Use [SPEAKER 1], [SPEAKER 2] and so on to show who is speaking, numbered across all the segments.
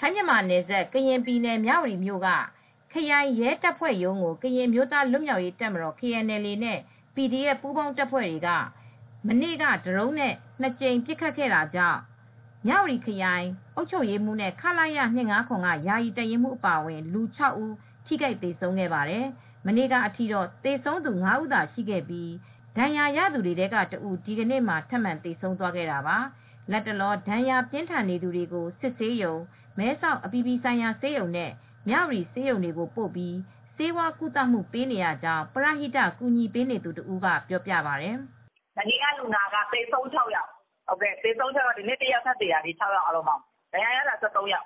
[SPEAKER 1] ထိုင်းမြန်မာနယ်စပ်ကရင်ပြည်နယ်မြဝတီမြို့ကခရိုင်ရဲတပ်ဖွဲ့ရုံးကိုကရင်မျိုးသားလွတ်မြောက်ရေးတပ်မတော် KNLA နဲ့ PDF ပူးပေါင်းတပ်ဖွဲ့တွေကမနေ့ကဒရုန်းနဲ့2ကြိမ်ပစ်ခတ်ခဲ့တာကြောင့်မြဝတီခရိုင်အုပ်ချုပ်ရေးမှူးနဲ့ခလာရ259ကယာယီတပ်ရင်းမှူးအပါအဝင်လူ6ဦးထိခိုက်သေဆုံးခဲ့ပါတယ်။မနေ့ကအထိတော့သေဆုံးသူ5ဦးသာရှိခဲ့ပြီးဒဏ်ရာရသူတွေထဲကတဦးဒီကနေ့မှထပ်မံသေဆုံးသွားခဲ့တာပါ။လက်တလောဒဏ်ရာပြင်းထန်နေသူတွေကိုစစ်ဆေးရုံမဲဆောက်အပြည်ပြည်ဆိုင်ရာဆေးရုံနဲ့မြဝတီဆေးရုံတွေကိုပို့ပြီးဆေးဝါးကုသမှုပေးနေရကြောင်းပရဟိတကူညီပေးနေသူတဦးကပြောပြပါတယ်။
[SPEAKER 2] "မနေ့ကလူနာကသေဆုံး6ယောက်သေဆုံး6ယောက်ဒီနေ့1ယောက်ထပ်သေတာဒီ6ယောက်အားလုံးပေါင်းဒဏ်ရာရတာ13ယောက်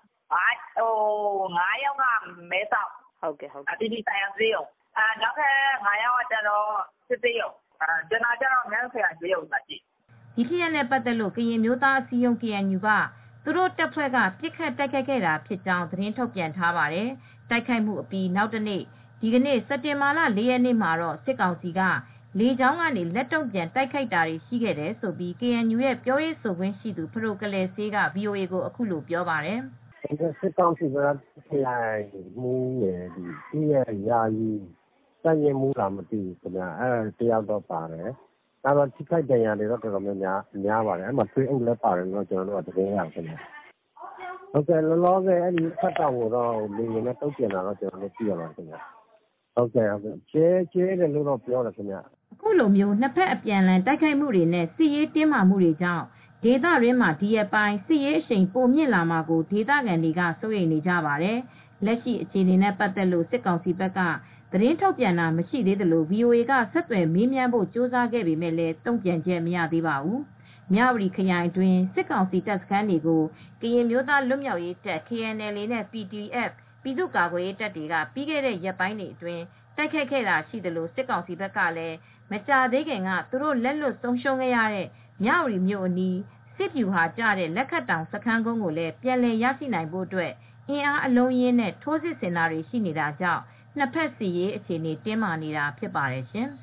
[SPEAKER 2] 5ယောက်ကမဲဆောက်အပြည်ပြည်ဆိုင်ရာဆေးရုံနောက်ထပ်5ယောက်ကစစ်ဆေးရုံကျန်တာကတော့မြောက်ခရိုင်ဆေးရုံမှာရှိ
[SPEAKER 1] ဒီဖြစ်ရပ်နဲ့ပတ်သက်လို့ကရင်မျိုးသားအစည်းအရုံး KNU ကသူတို့တပ်ဖွဲ့ကပစ်ခတ်တိုက်ခိုက်ခဲ့တာဖြစ်ကြောင်းသတင်းထုတ်ပြန်ထားပါတယ်။တိုက်ခိုက်မှုအပြီးနောက်တနေ့ဒီကနေ့စက်တင်ဘာလ4ရက်နေ့မှာတော့စစ်ကောင်စီကလေကြောင်းကနေလက်တုံ့ပြန်တိုက်ခိုက်တာတွေရှိခဲ့တယ်လို့ KNU ရဲ့ပြောရေးဆိုခွင့်ရှိသူဖဒိုကလယ်စေးက VOA ကိုအခုလိုပြောပါတယ်
[SPEAKER 3] ။"စစ်ကောင်စီကခရိုင်မှူးရယ်သူရဲ့ယာယီတပ်ရင်းမှူးလားမသိဘူးတယောက်တော့ပါတယ်။နောက်ထိခိုက်ဒဏ်ရာရတွေတော့များပါတယ်။ထွေအုပ်လည်းပါတယ်လို့ကျနော်တို့သတင်းရတယ်။လောလောဆယ်ဖတ်တောင်ကိုတော့လေယာဉ်နဲ့တုံ့ပြန်တာတော့သိရပါတယ်။ကျဲတယ်လို့တော့ပြောတယ်ခင်ဗျ။
[SPEAKER 1] " အခုလိုနှစ်ဖက်အပြန်အလှန်တိုက်ခိုက်မှုတွေနဲ့စစ်ရေးတင်းမာမှုတွေကြောင့်ဒေသတွင်းမှာဒီရက်ပိုင်းစစ်ရေးအရှိန်ပိုမြင့်လာမှာကိုဒေသခံတွေကစိုးရိမ်နေကြပါတယ်။လက်ရှိအခြေအနေနဲ့ပတ်သက်လို့စစ်ကောင်စီဘက်ကသတင်းထုတ်ပြန်တာမရှိသေးသလို VOA ကဆက်သွယ်မေးမြန်းဖို့ကြိုးစားခဲ့ပေမဲ့လည်းတုံ့ပြန်ချက်မရသေးပါဘူး။မြဝတီခရိုင်အတွင်းစစ်ကောင်စီတပ်စခန်းတွေကိုကရင်မျိုးသားလွတ်မြောက်ရေးတပ် KNLA နဲ့ PDF ပြည်သူ့ကာကွယ်ရေးတပ်တွေကပြီးခဲ့တဲ့ရက်ပိုင်းတွေအတွင်းတိုက်ခိုက်ခဲ့တာရှိသလိုစစ်ကောင်စီဘက်ကလည်းမကြာသေးခင်ကသူတို့လက်လွတ်ဆုံးရှုံးခဲ့ရတဲ့မြဝတီမြို့အနီးစစ်ဗျူဟာကျတဲ့လက်ခတ်တောင်စခန်းကုန်းကိုလည်းပြန်လည်ရရှိနိုင်ဖို့အတွက်အင်အားအလုံးအရင်းနဲ့ထိုးစစ်ဆင်တာတွေရှိနေတာကြောင့်နှစ်ဖက်စစ်ရေးအခြေအနေတင်းမာနေတာဖြစ်ပါတယ်ရှင်။